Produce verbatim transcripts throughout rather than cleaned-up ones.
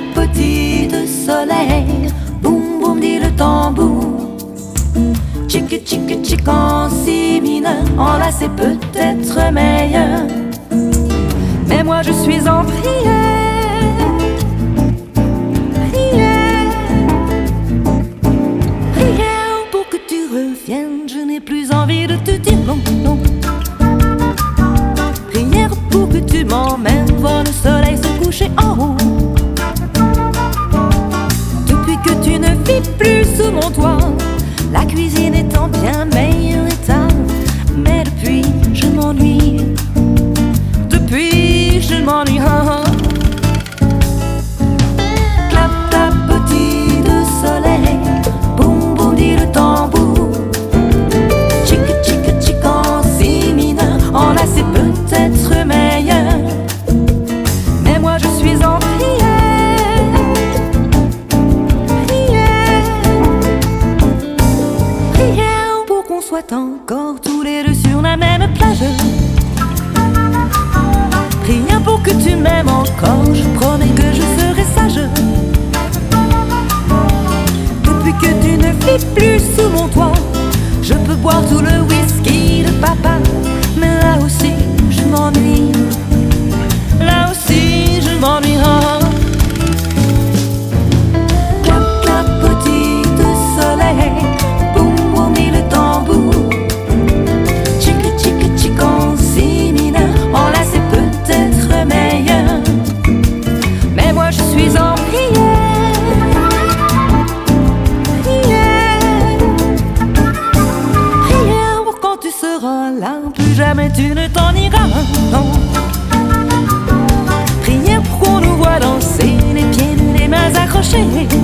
clapotis de soleil, boum boum dit le tambour. Tchic tchic tchic en si mineur, en la c'est peut-être meilleur. Mais moi je suis en prière, prière, prière pour que tu reviennes. Je n'ai plus envie de te dire non, non. Prière pour que tu m'emmènes voir le soleil se coucher en haut. Depuis que tu ne vis plus sous mon toit, la cuisine est en bien meilleur état. Mais depuis je m'ennuie, depuis je m'ennuie. Oh, oh. Clap clap petit de soleil, boum boum dit le tambour. Tchic tchic tchic en si mineur, en la c'est peut-être meilleur. Mais moi je suis en prière, prière, prière pour qu'on soit encore tous les deux sur la même plage. Prière pour que tu m'aimes encore, je promets que je serai sage. Depuis que tu ne vis plus sous mon toit, je peux boire tout le whisky de papa. Mais là aussi je m'ennuie, là aussi je m'ennuie. Oh. Clap clap petit de soleil, boum boum dit le tambour. Tchic tchic tchic en si mineur, en la c'est peut-être meilleur. Mais moi je suis en prière, prière, prière pour quand tu seras là, plus jamais tu ne t'en iras, non. Prière pour qu'on nous voit danser, les pieds nus, les mains accrochées.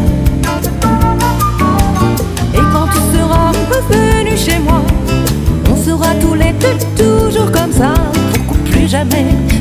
Et quand tu seras revenu chez moi, on sera tous les deux toujours comme ça, pour qu'on plus jamais